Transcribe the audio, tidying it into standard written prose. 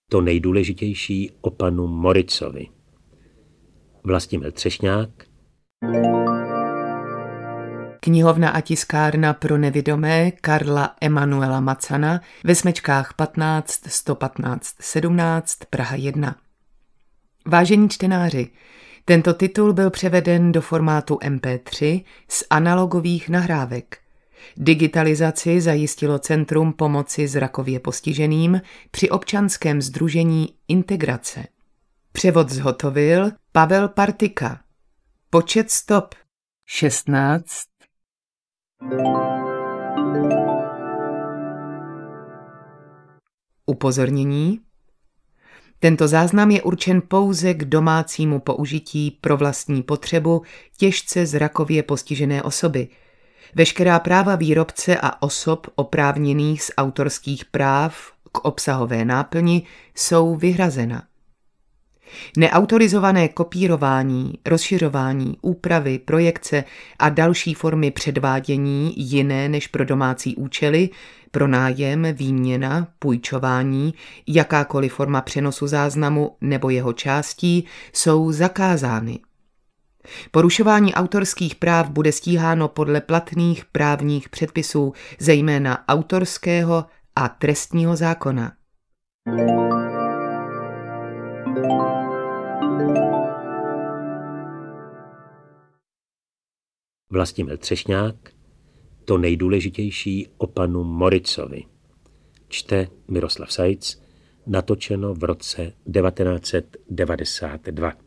To nejdůležitější o panu Moricovi. Vlastimil Třešňák. Knihovna a tiskárna pro nevidomé Karla Emanuela Macana ve smečkách 15 115 17 Praha 1. Vážení čtenáři, tento titul byl převeden do formátu MP3 z analogových nahrávek. Digitalizaci zajistilo Centrum pomoci zrakově postiženým při občanském sdružení Integrace. Převod zhotovil Pavel Partika. Počet stop 16. Upozornění. Tento záznam je určen pouze k domácímu použití pro vlastní potřebu těžce zrakově postižené osoby. Veškerá práva výrobce a osob oprávněných z autorských práv k obsahové náplni jsou vyhrazena. Neautorizované kopírování, rozšiřování, úpravy, projekce a další formy předvádění jiné než pro domácí účely, pronájem, výměna, půjčování, jakákoliv forma přenosu záznamu nebo jeho částí jsou zakázány. Porušování autorských práv bude stíháno podle platných právních předpisů, zejména autorského a trestního zákona. Vlastimil Třešňák. To nejdůležitější o panu Moricovi. Čte Miroslav Sajc. Natočeno v roce 1992.